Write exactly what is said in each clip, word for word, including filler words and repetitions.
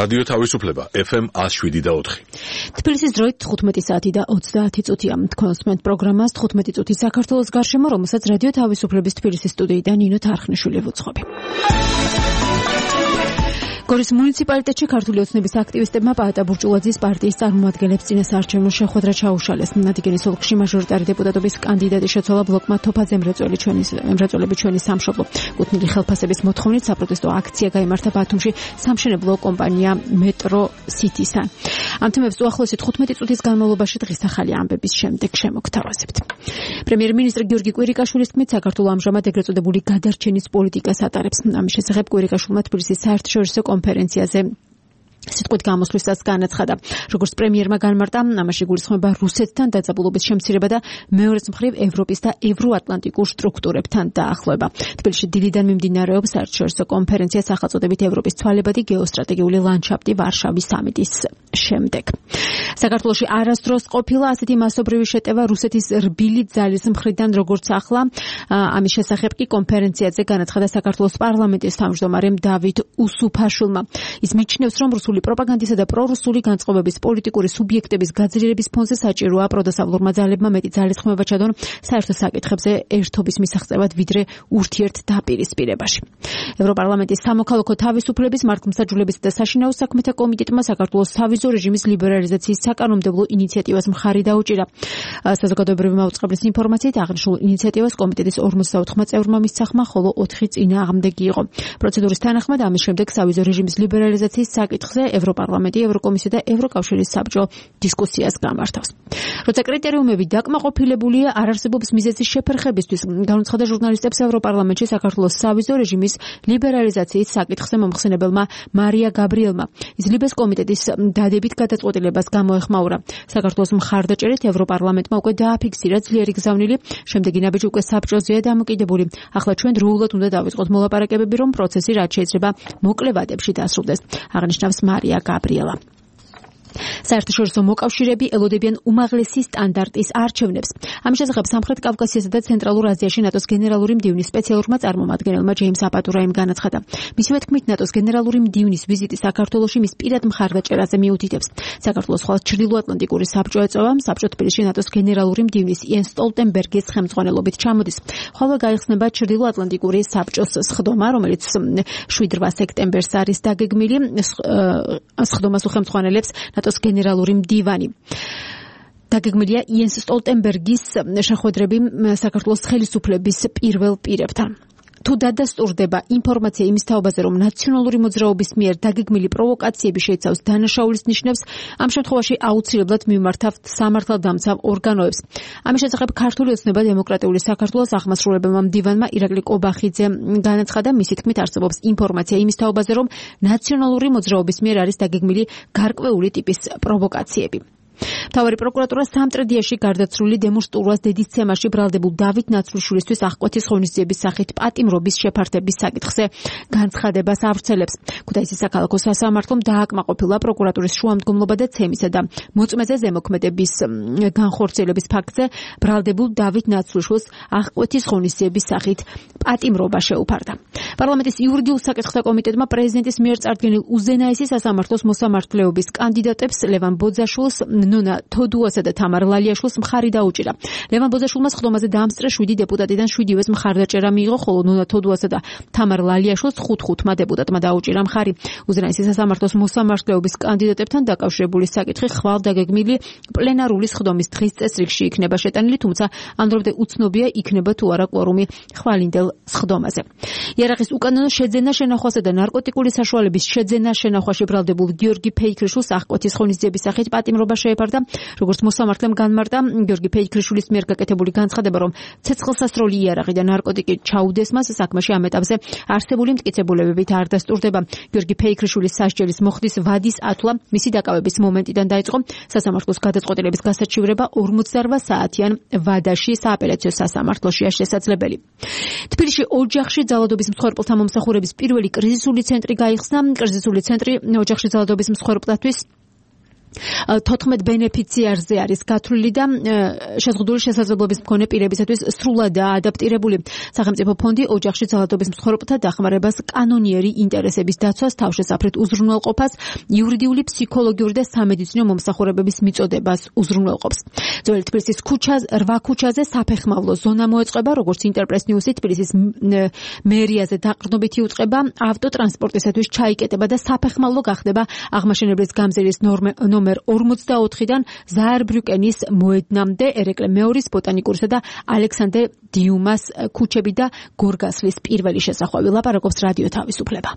რადიო თავისუფლება ეფ ემ one oh seven და four. თბილისის დროით თხუთმეტი საათი და ოცდაათი წუთია. თქვენს პროგრამას თხუთმეტი წუთი საქართველოს გარშემო, რომელსაც რადიო თავისუფლების თბილისის სტუდიიდან ნინო თარხნიშვილი ვუძღვები. გორის მუნიციპალიტეტში ქართული ოცნების აქტივისტებმა პაატა ბურჭულაძის პარტიის წარმომადგენლებს წინასაარჩევნო შეხვედრა ჩაუშალეს. ნადიგენის ოლქში მაჟორიტარი დეპუტატობის კანდიდატი შეცვალა ბლოკმა თოფაძე მრეწველი ჩვენი მრეწველები ჩვენი სამშობლო. კუთვნილი ხელფასების მოთხოვნით საპროტესტო აქცია გაიმართა ბათუმში სამშენებლო კომპანია მეტრო სიტისთან. ამ თემებს უახლოესი თხუთმეტი წუთის განმავლობაში დღის ახალი ამბების შემდეგ შემოგთავაზებთ. პრემიერ-მინისტრი გიორგი კვირიკაშვილის თქმით, საქართველო ამჟამად ეგრეთ წოდებული გადარჩენის პოლიტიკას ატარებს. ამის შესახებ კვირიკაშვილმა თბილისის საერთაშორისო კონფერენციაზე სიტყვით გამოსვლისას განაცხადა. როგორც პრემიერმა განმარტა, ამაში გულისხმობა რუსეთთან დაძაბულობის შემცირება და მეორეც მხრივ ევროპის და ევროატლანტიკურ სტრუქტურებთან დაახლოება. თბილისში დილიდან მიმდინარეობს საერთაშორისო კონფერენცია სახელწოდებით ევროპის ცვალებადი გეოსტრატეგიული ლანდშაფტი ვარშავის სამიტის შემდეგ. საქართველოში არასდროს ყოფილა ასეთი მასობრივი შეტევა რუსეთის რბილი ძალის მხრიდან, როგორც ახლა. ამის შესახებ კი კონფერენციაზე განაცხადა საქართველოს პარლამენტის თავმჯდომარემ დავით უსუფაშვილმა. ის მიჩნევს, რომ რუსული პროპაგანდისა და პრორუსული განწყობების პოლიტიკური სუბიექტების გაძლიერების ფონზე საჭიროა პროდასავლურმა ძალებმა მეტი ძალისხმევა ჩადონ საერთო საკითხებზე ერთობის მისაღწევად, ვიდრე ურთიერთდაპირისპირებაში. ევროპარლამენტის სამოქალაქო თავისუფლების, მართლმსაჯულებისა და საშინაო საქმეთა კომიტეტმა საქართველოს სავიზო რეჟიმის ლიბერალიზაციის საკანონმდებლო ინიციატივას მხარი დაუჭირა. საზოგადოებრივი მაუწყებლის ინფორმაციით, აღნიშნულ ინიციატივას კომიტეტის ორმოცდაოთხმა წევრმა მისცახმა, ხოლო ოთხი წინააღმდეგი იყო. პროცედურის თანახმად ამის შემდეგ სავიზო რეჟიმის ლიბერალიზაციის საკითხზე ევროპარლამენტი, ევროკომისია და ევროკავშირის საბჭო დისკუსიას გამართავს. როცა კრიტერიუმები დაკმაყოფილებულია, არ არსებობს მიზეზის შეფერხებისთვის, განუცხადა ჟურნალისტებს ევროპარლამენტში საქართველოს სავიზო რეჟიმის ლიბერალიზაციის საკითხზე მომხსენებელმა მარია გაბრიელმა. ის ლიბეს კომიტეტის დადებით გადაწყვეტილებას გამოეხმაურა. საქართველოს მხარდაჭერით ევროპარლამენტმა უკვე დააფიქსირა ძლიერი გზავნილი, შემდეგი ნაბიჯი უკვე საბჭოზეა დამოკიდებული. ახლა ჩვენ დროულად უნდა დავიწყოთ მოლაპარაკებები, რომ პროცესი რაც შეიძლება მოკლე ვადებში დასრულდეს, აღნიშნავს მარია გაბრიელა. საერთაშორისო მოკავშირეები ელოდებიან უმაღლესი სტანდარტის არჩევნებს. ამის შესახებ სამხრეთ კავკასიასა და ცენტრალურ აზიაში ნატოს გენერალური მდივნის სპეციალურმა წარმომადგენელმა ჯეიმს აპატურაიმ განაცხადა. მისივე თქმით, ნატოს გენერალური მდივნის ვიზიტი საქართველოში მის პირად მხარდაჭერაზე მიუთითებს. საქართველოს ხვალ ჩრდილოატლანტიკური საბჭო ეწევა, საბჭო თბილისში ნატოს გენერალური მდივნის იენს სტოლტენბერგის ხელმძღვანელობით ჩამოდის. ხოლო გაიხსნება ჩრდილოატლანტიკური საბჭოს სხდომა, რომელიც შვიდ-რვა სექტემბერს არის დაგეგმილი. სხდომას უხელმძღვანელებს ნატოს გენერალური მდივანი. დაგეგმილია იენს სტოლტენბერგის შეხვედრები საქართველოს ხელისუფლების პირველ პირებთან. თუ დადასტურდება ინფორმაცია იმის თაობაზე, რომ ნაციონალური მოძრაობის მიერ დაგეგმილი პროვოკაციები შეიცავს დანაშაულის ნიშნებს, ამ შემთხვევაში აუცილებლად მიმართავთ სამართალდამცავ ორგანოებს. ამის შესახებ ქართული ოცნება დემოკრატიული საქართველოს აღმასრულებელმა მდივანმა ირაკლი კობახიძე განაცხადა, მისი თქმით არსებობს ინფორმაცია იმის თაობაზე, რომ ნაციონალური მოძრაობის მიერ არის დაგეგმილი გარკვეული ტიპის პროვოკაციები. მთავარი პროკურატურა სამტრედიაში გარდაცვლილი დემონსტრუას დედისცემაში ბრალდებულ დავით ნაცვლიშვილისთვის აღკვეთის ღონისძიების სახით პატიმრობის შეფართების საკითხზე განცხადებას ავრცელებს. ქუთაისის საქალაქო სასამართლომ დააკმაყოფილა პროკურატურის შუამდგომლობა და ცემისა და მოწმეზე ზემოქმედების განხორციელების ფაქტზე ბრალდებულ დავით ნაცვლიშვილს აღკვეთის ღონისძიების სახით პატიმრობა შეუფარდა. პარლამენტის იურიდიულ საკითხთა კომიტეტმა პრეზიდენტის მიერ წარდგენილ უზენაესი სასამართლოს მოსამართლეობის კანდიდატებს ლევან ბოძაშვილს, ნონა თოდუასა და თამარ ლალიაშვილს მხარი დაუჭირა. ლევან ბოძაშვილმა სხდომაზე დაამსწრა შვიდი დეპუტატიდან შვიდივეს მხარდაჭერა მიიღო, ხოლო ნონა თოდუასა და თამარ ლალიაშვილს ხუთ-ხუთმა დეპუტატმა დაუჭირა მხარი. უზენაესი სასამართლოს მოსამართლეობის კანდიდატებთან დაკავშირებული საკითხი ხვალ დაგეგმილი პლენარული სხდომის დღის წესრიგში იქნება შეტანილი, თუმცა ამ დრომდე უცნობია იქნება თუ არა კვორუმი ხვალინდელ სხდომაზე. იარაღის უკანონო შეძენა შენახვასა და ნარკოტიკული საშუალების შეძენა შენახვაში ბრალდებულ გიორგი ფეიქრიშვილს აღკვეთის ღონისძიების სახით პატიმრობა შეეფარდა. როგორც მოსამართლემ განმარტა, გიორგი ფეიქრიშვილის მიერ გაკეთებული განცხადება, რომ ცეცხლსასროლი იარაღი და ნარკოტიკი ჩაუდეს მას საქმეში ამ ეტაპზე არსებული მტკიცებულებებით არ დასტურდება. გიორგი ფეიქრიშვილის სასჯელის მოხდის ვადის ათვლა მისი დაკავების მომენტიდან დაიწყო. სასამართლოს გადაწყვეტილების გასაჩივრება ორმოცდარვა საათიან ვადაში სააპელაციო სასამართლოშია შესაძლებელი. თბილისში ოჯახში ძალადობის მსხვერპლთა მომსახურების პირველი კრიზისული ცენტრი გაიხსნა. კრიზისული ცენტრი ოჯახში ძალადობის მსხვერპლთათვის თოთხმეტ ბენეფიციარზე არის გათვლილი და შეზღუდული შესაძლებლობის მქონე პირებისათვის სრულადაა ადაპტირებული. სახელმწიფო ფონდი ოჯახში ძალადობის მსხვერპლთა დახმარებას, კანონიერი ინტერესების დაცვას, თავშესაფრით უზრუნველყოფას, იურიდიული, ფსიქოლოგიური და სამედიცინო მომსახურებების მიწოდებას უზრუნველყოფს. ძველი თბილისის ქუჩაზე, რვა ქუჩაზე საფეხმავლო ზონა მოეწყება, როგორც ინტერპრეს ნიუსი თბილისის მერიაზე დაყრდნობითი უწყება ავტოტრანსპორტისათვის ჩაიკეტება და საფეხმავლო გახდება აღმაშენებლის გამზირის ნომერ ორმოცდაოთხიდან ზაერბრიუკენის მოედნამდე, ერეკლე მეორის, ბოტანიკურისა და ალექსანდრე დიუმას ქუჩები და გორგასლის პირველი შესახვევი. ლაპარაკობს რადიო თავისუფლება.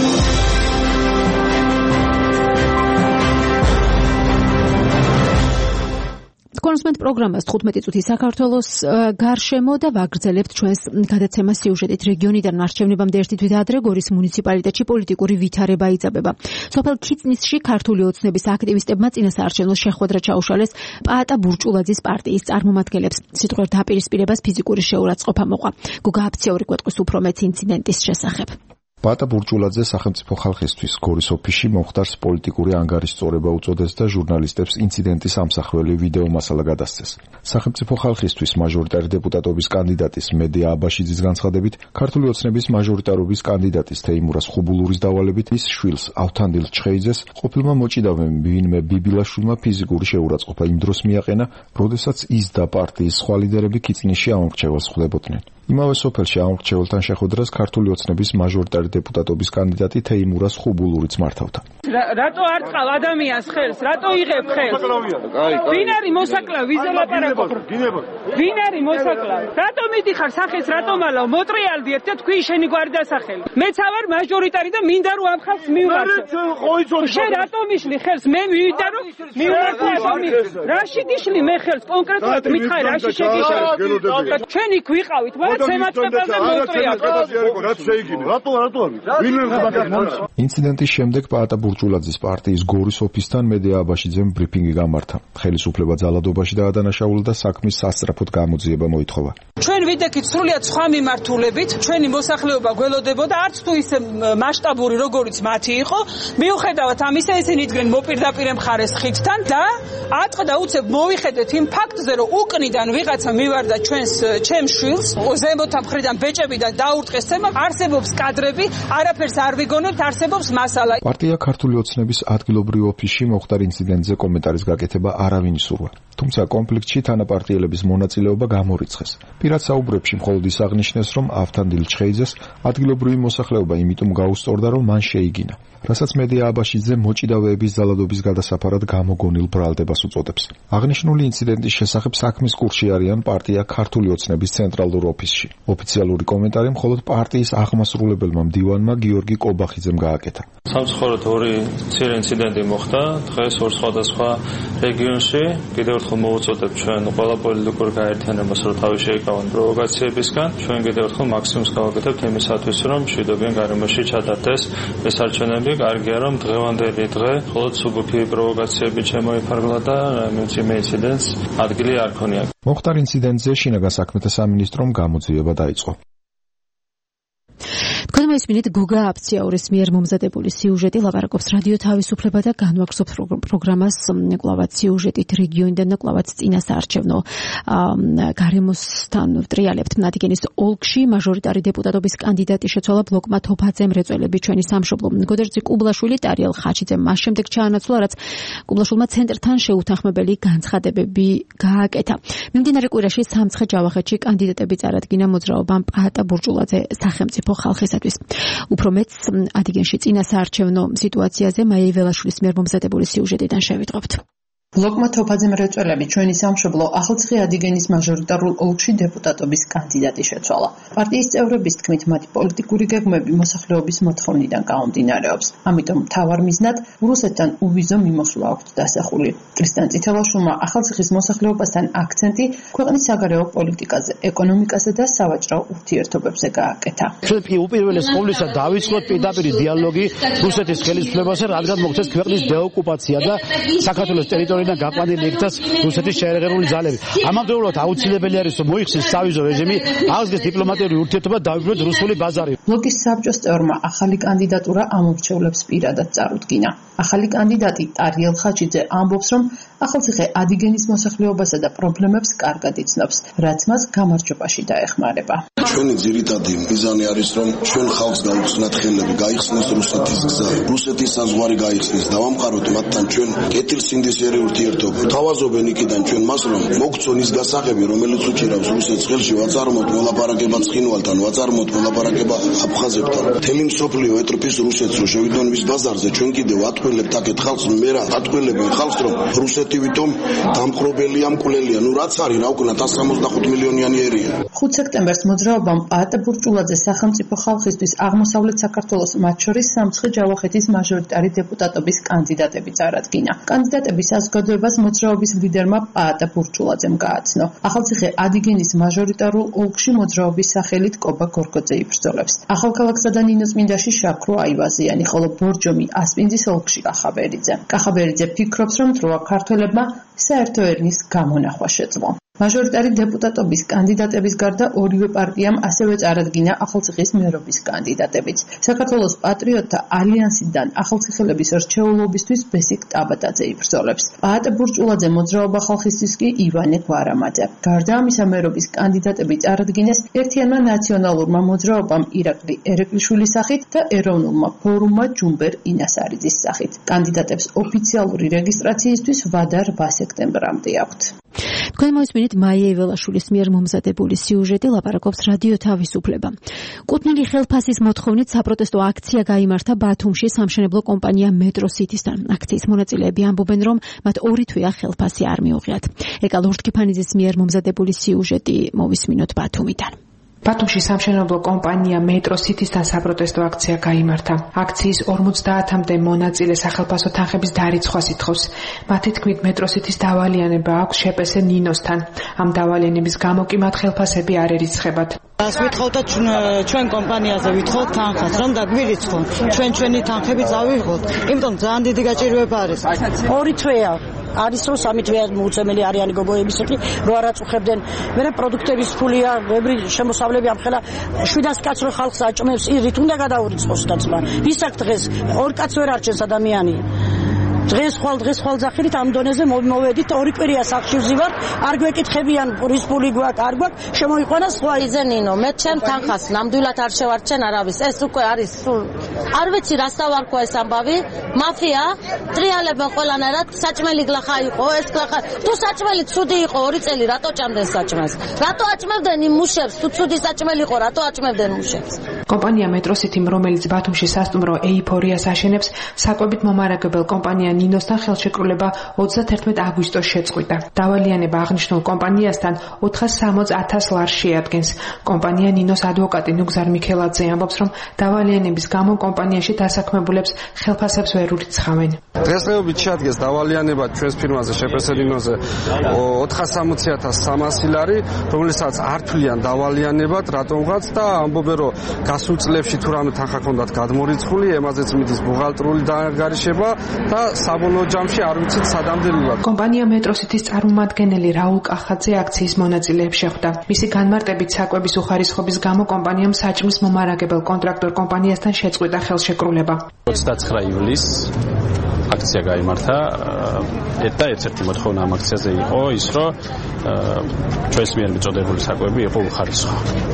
კონსმენტ პროგრამას თხუთმეტი წუთი საქართველოს გარშემო და ვაგრძელებთ ჩვენს გადაცემას სიუჟეტით. რეგიონიდან არჩევნებამდე ერთი თვით ადრე გორის მუნიციპალიტეტში პოლიტიკური ვითარება იძაბება. სოფელ ქიცნისში ქართული ოცნების აქტივისტებმა წინასაარჩევნო შეხვედრა ჩაუშალეს პაატა ბურჭულაძის პარტიის წარმომადგენლებს. სიტყვიერ დაპირისპირებას ფიზიკური შეურაცხყოფა მოყვა. გუგა აფციური კვეთყვის უფრო მეც ინციდენტის შესახებ. პაატა ბურჭულაძე სახელმწიფო ხალხისთვის გორის ოფისში მომხდარს პოლიტიკური ანგარის სწორება უწოდეს და ჟურნალისტებს ინციდენტის ამსახველი ვიდეო მასალა გადასცეს. სახელმწიფო ხალხისთვის მაჟორიტარი დეპუტატობის კანდიდატის მედია აბაშიძის განცხადებით, ქართული ოცნების მაჟორიტარობის კანდიდატის თეიმურას ხუბულურის დავალებით ის შვილს ავთანდილ ჩხეიძეს ყოფილმა მოჭიდავემ ვინმე ბიბილაშვილმა ფიზიკური შეურაცხყოფა იმ დროს მიაყენა, როდესაც ის და პარტიის სხვა ლიდერები ქიცნისში ამორჩეველს ხვდებოდნენ. იმავე სოფელში ამორჩეველთან შეხვედრას ქართული ოცნების მაჟორიტარი დეპუტატობის კანდიდატი თეიმურას ხუბულურიც მართავდა. რატო არ წყალ ადამიანს ხელს? რატო იღებ ხელს? ვინ არის მოსაკლავ? ვიზე ლაპარაკობ? ვინ არის მოსაკლავ? რატო მიდიხარ სახეს? რატო მალავ? მოტრიალდი ერთ თქვი შენი გვარი დასახელი. მეც ავარ მაჟორიტარი და მინდა რომ ამ ხალხს მივმარცხო. შენ რატო მიშლი ხელს? მე მივიდა რომ მივმარცხო ადამიანს. რაში გიშლი მე ხელს? კონკრეტულად მითხარი რაში შეგიშალე? ჩვენ იქ ვიყავით, მაგრამ ცემატებაზე მოტრიალდი. რაც შეიგინე. რატო რატო ინციდენტის შემდეგ პაატა ბურჭულაძის პარტიის გორის ოფისთან მედია აბაშიძემ ბრიფინგი გამართა. ხელისუფლება ძალადობაში დაადანაშაულა და საქმის სასწრაფოდ გამოძიება მოითხოვა. ჩვენ ვიდექით სრულიად სხვა მიმართულებით, ჩვენი მოსახლეობა გველოდებოდა, არც თუ ისე მასშტაბური როგორიც მათი იყო, მიუხედავად ამისა ისინი იდგნენ მოპირდაპირე მხარეს ხიდთან და ატყდა უცებ მოვიხედეთ იმ ფაქტზე, რომ უკნიდან ვიღაცა მივარდა ჩვენს ჩემს შვილს, ზემოთა მხრიდან ბეჭებიდან დაურტყეს თემა, არსებობს კადრები, არაფერს არ ვიგონებთ, არსებობს მასალა. პარტია ქართული ოცნების ადგილობრივ ოფისში მოხდარ ინციდენტზე კომენტარის გაკეთება არავინ ისურვა. თუმცა კონფლიქტში თანაპარტიელების მონაწილეობა გამორიცხეს. პირად საუბრებში მხოლოდ ის აღნიშნეს, რომ ავთანდილ ჩხეიძეს ადგილობრივი მოსახლეობა იმიტომ გაუსწორდა, რომ მან შეიგინა. რასაც მედია აბაშიძე მოჭიდავეების ძალადობის გადასაფარად გამოგონილ ბრალდებას უწოდებს. აღნიშნული ინციდენტის შესახებ საქმის კურსში არიან პარტია ქართული ოცნების ცენტრალურ ოფისში. ოფიციალური კომენტარი მხოლოდ პარტიის აღმასრულებელმა მდივანმა გიორგი კობახიძემ გააკეთა. სამწუხაროდ ორი მცირე ინციდენტი მოხდა დღეს ორ სხვადასხვა რეგიონში. კიდევ ერთხელ მოვუწოდებ ჩვენ ყველა პოლიტიკურ გაერთიანებას, რომ თავი შეიკავონ პროვოკაციებისგან. ჩვენ კიდევ ერთხელ მაქსიმუმს გავაკეთებთ იმისათვის, რომ მშვიდობიან გარემოში ჩატარდეს ეს არჩევნები. კარგია რომ დღევანდელი დღე მხოლოდ სუბუქი პროვოკაციები შემოიფარგლა და მემციმე ინციდენტს ადგილი არ ქონია. მოხდარ ინციდენტზე შინაგან საქმეთა სამინისტრომ გამოძიება დაიწყო. თქვენ მოისმინეთ გუგა აფციაურის მიერ მომზადებული სიუჟეტი. ლაპარაკობს რადიო თავისუფლება და განვაგრძობთ პროგრამას კლავაც სიუჟეტით რეგიონიდან და კლავაც წინასაარჩევნო გარემოსთან ვტრიალებთ. მადიგენის ოლქში მაჟორიტარი დეპუტატობის კანდიდატი შეცვალა ბლოკმა თოფაძე მრეწველები ჩვენი სამშობლო. გოდერძი კუბლაშვილი ტარიელ ხაჩიძემ მას შემდეგ ჩაანაცვლა, რაც კუბლაშვილმა ცენტრთან შეუთანხმებელი განცხადებები გააკეთა. მიმდინარე კვირაში სამცხე ჯავახეთში კანდიდატები წარადგინა მოძრაობამ პაატა ბურჭულაძე სახელმწიფო ხალხისათვის. უფრო მეც ადიგენში წინასაარჩევნო სიტუაციაზე მაია ველაშვილის მიერ მომზადებული სიუჟეტიდან შევიტყობთ. ბლოკმა თოფაძე მრეწველები ჩვენი სამშობლო ახალციხე ადიგენის მაჟორიტარულ ოლქში დეპუტატობის კანდიდატი შეცვალა. პარტიის წევრების თქმით, მათი პოლიტიკური გეგმები მოსახლეობის მოთხოვნიდან გამომდინარეობს. ამიტომ მთავარ მიზნად რუსეთთან უვიზო მიმოსვლა აქვთ დასახული. კრისტიან წითელაშვილმა ახალციხის მოსახლეობასთან აქცენტი ქვეყნის საგარეო პოლიტიკაზე, ეკონომიკაზე და სავაჭრო ურთიერთობებზე გააკეთა. უპირველეს ყოვლისა დავიწყოთ პირდაპირ დიალოგი რუსეთის ხელისუფლებასთან, რადგან მოხდეს ქვეყნის დეოკუპაცია და საქართველოს ტერიტორია ევროპიდან გაყვანილი იქცას რუსეთის შეერაღებული ძალები. ამავდროულად აუცილებელი არის რომ მოიხსნეს სავიზო რეჟიმი, აღდგეს დიპლომატიური ურთიერთობა, დაუბრუნდეს რუსული ბაზარი. ბლოკის საბჭოს წევრმა ახალი კანდიდატურა ამორჩევლებს პირადად წარუდგინა. ახალი კანდიდატი ტარიელ ხაჩიძე ამბობს, რომ ახალციხე ადიგენის მოსახლეობასა და პრობლემებს კარგად იცნობს, რაც მას გამარჯვებაში დაეხმარება. ჩვენი ძირითადი მიზანი არის, რომ ჩვენ ხალხს გაუხსნათ ხელები, გაიხსნეს რუსეთის გზა, რუსეთის საზღვარი გაიხსნეს, დავამყაროთ მათთან ჩვენ კეთილსინდისიერი ურთიერთობა. თავაზობენ იქიდან ჩვენ მას, რომ მოგცონ ის გასაღები, რომელიც უჭირავს რუსეთს ხელში, ვაწარმოთ მოლაპარაკება ცხინვალთან, ვაწარმოთ მოლაპარაკება აფხაზებთან. მთელი მსოფლიო ეტრფის რუსეთს, რომ შევიდონ მის ბაზარზე, ჩვენ კიდევ ატყველებთ აქეთ ხალხს, მე რა ატყველებენ ხალხს, რომ რუსეთი ვითომ დამპყრობელია, მკვლელია. ნუ რაც არის, რა უკნა ათას სამოცდახუთ მილიონიანი ერია. ხუთ სექტემბერს მოძრაობამ პაატა ბურჭულაძე სახელმწიფო ხალხისთვის აღმოსავლეთ საქართველოს, მათ შორის სამცხე-ჯავახეთის მაჟორიტარი დეპუტატობის კანდიდატები წარადგინა. კანდიდატების საზოგადოებას მოძრაობის ლიდერმა პაატა ბურჭულაძემ გააცნო. ახალციხე ადიგენის მაჟორიტარულ ოლქში მოძრაობის სახელით კობა გორგოძე იბრძოლებს. ახალქალაქსა და ნინოწმინდაში შაქრო აივაზიანი, ხოლო ბორჯომი ასპინძის ოლქში კახაბერიძე. კახაბერიძე ფიქრობს, რომ დროა ქართველებმა საერთო ერნის გამონახვა შეძლო. მაჟორიტარი დეპუტატობის კანდიდატების გარდა ორივე პარტიამ ასევე წარადგინა ახალციხის მერობის კანდიდატებიც. საქართველოს პატრიოტთა ალიანსიდან ახალციხელების რჩეულობისთვის ბესიკ ტაბატაძე იბრძოლებს. პაატა ბურჭულაძე მოძრაობა ხალხისთვის კი ივანე გვარამაძე. გარდა ამისა მერობის კანდიდატები წარადგინეს ერთიანმა ნაციონალურმა მოძრაობამ ირაკლი ერეკლიშვილის სახით და ეროვნულმა ფორუმმა ჯუმბერ ინასარიძის სახით. კანდიდატებს ოფიციალური რეგისტრაციისთვის ვადა რვა სექტემბრამდე აქვთ. თქვენ მოისმინეთ მაია იველაშვილის მიერ მომზადებული სიუჟეტი, ლაპარაკობს რადიო თავისუფლება. კუთვნილი ხელფასის მოთხოვნით საპროტესტო აქცია გაიმართა ბათუმში სამშენებლო კომპანია მეტრო სიტისთან. აქციის მონაწილეები ამბობენ, რომ მათ ორი თვეა ხელფასი არ მიუღიათ. ეკა ლურჯკიფანიძის მიერ მომზადებული სიუჟეტი მოვისმინოთ ბათუმიდან. ბათუმში სამშენებლო კომპანია მეტრო სიტისთან საპროტესტო აქცია გაიმართა. აქციის ორმოცდაათამდე მონაწილე სახელფასო თანხების დარიცხვას ითხოვს. მათი თქმით მეტრო სიტის დავალიანება აქვს შეპესე ნინოსთან. ამ დავალიანების გამო კი მათ ხელფასები არ ერიცხებათ. Ας ვითხოვთ და ჩვენ კომპანიაზე ვითხოვთ თანხას, რომ დაგვირიცხონ. ჩვენ ჩვენი თანხები წავიღოთ. იმიტომ ძალიან დიდი გაჭირვება არის. ორი თვეა არის რომ სამი თვეა მოუწემელი არიანი გოგოებისაკი, რო არ აწუხებდნენ. მერე პროდუქტების ფულია, ბევრი შემოსავლები ამხელა შვიდას კაცს რო ხალხს აჭმევს, ირით უნდა გადაურიცხოს დაცმა. ვისაკ დღეს ორ კაცს ვერ არჩენს ადამიანი. დღეს ხვალ დღეს ხვალ ზახირით ამ დონეზე მოვედით ორი კვირია სახში ვზივართ, არ გვეკითხებიან რის ფული გვაქვს, არ გვაქვს, შემოიყვანა სხვა იზენინო, მე ჩემ თანხას ნამდვილად არ შევარჩენ არავის. ეს უკვე არის სულ არ ვიცი რას დავარქვა ეს ამბავი. მაფია ტრიალებენ ყველანაირად, საჭმელი გლახა იყო, ეს გლახა. თუ საჭმელი ცუდი იყო ორი წელი, რატო ჭამდნენ საჭმელს? რატო აჭმევდნენ იმ მუშებს? თუ ცუდი საჭმელი იყო, რატო აჭმევდნენ მუშებს? კომპანია მეტროსიტიმ, რომელიც ბათუმში სასტუმრო ეიფორიას აშენებს, საკვებით მომარაგებელ კომპანია ნინოსთან ხელშეკრულება ოცდაათერთმეტ აგვისტოს შეწყვიტა. დავალიანება აღნიშნულ კომპანიასთან ოთხას სამოცდ ათას ლარს შეადგენს. კომპანია ნინოს ადვოკატი ნუგზარ მიქელაძე ამბობს, რომ დავალიანების გამო კომპანიაში დასაქმებულებს ხელფასებს ვერ ურიცხავენ. დღესდღეობით შეადგენს დავალიანება ჩვენს ფირმაზე შეპესე ნინოზე ოთხას სამოცი ათას სამასი ლარი, რომელსაც არ თვლიან დავალიანებად, რატომღაც და ამბობენ, რომ გასულ წლებში თუ რამე თანხა ჰქონდათ გადმორიცხული, ემაზეც მიდის ბუღალტრული დანგარიშება და საბოლოო ჯამში არ ვიცით სადამდელულად. კომპანია მეტროსიტის წარმომადგენელი რაულ კახაძე აქციის მონაწილეებს შეხვდა. მისი განმარტებით საკვების უხარისხობის გამო კომპანიამ საჭმლის მომარაგებელ კონტრაქტორ კომპანიასთან შეწყვიტა ხელშეკრულება. ოცდაცხრა ივლისს აქცია გაიმართა და ერთ-ერთი მოთხოვნა ამ აქციაზე იყო ის, რომ ჩვენს მიერ მიწოდებული საკვები იყო უხარისხო.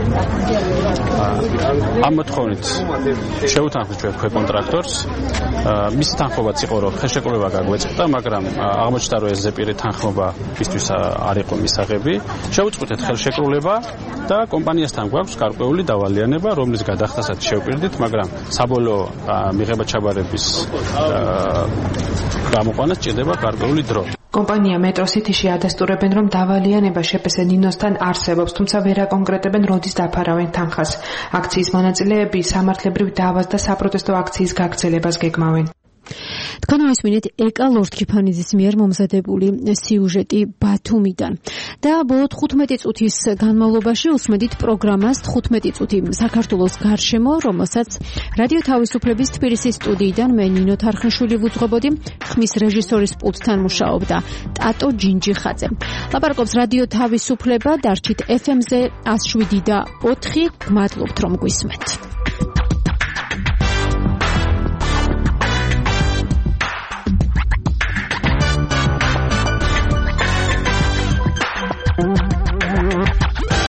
ამ მოთხოვნით შეუთანხმდით ჩვენ ქვეკონტრაქტორს. მისი თანხმობაც იყო, რომ ხელშეკრულება გაგვეწყდა, მაგრამ აღმოჩნდა, რომ ეს ზეპირი თანხმობა მისთვის არ იყო მისაღები. შევუწყვეტეთ ხელშეკრულება და კომპანიასთან გვაქვს გარკვეული დავალიანება, რომლის გადახდასაც შევპირდით, მაგრამ საბოლოო მიღება ჩაბარების გამოყვანას ჭირდება გარკვეული დრო. კომპანია მეტროსიტიში ადასტურებენ, რომ დავალიანება შეპესე ნინოსთან არსებობს, თუმცა ვერ აკონკრეტებენ როდის დაფარავენ თანხას. აქციის მონაწილეები სამართლებრივ დავას და საპროტესტო აქციის გაგრძელებას გეგმავენ. თქვენ მოსმინეთ ეკა ლორთქიფანიძის მიერ მომზადებული სიუჟეტი ბათუმიდან და ბოლო თხუთმეტი წუთის განმავლობაში უსმედით პროგრამას თხუთმეტი წუთი საქართველოს გარშემო, რომელსაც რადიო თავისუფლების თბილისის სტუდიიდან მე ნინო თარხნიშვილი ვუძღვებოდი, ხმის რეჟისორის პულტთან მუშაობდა ტატო ჯინჯიხაძე. ლაპარაკობს რადიო თავისუფლება, დარჩით ეფ ემ-ზე ას შვიდი და ოთხი. გმადლობთ რომ გვისმენთ.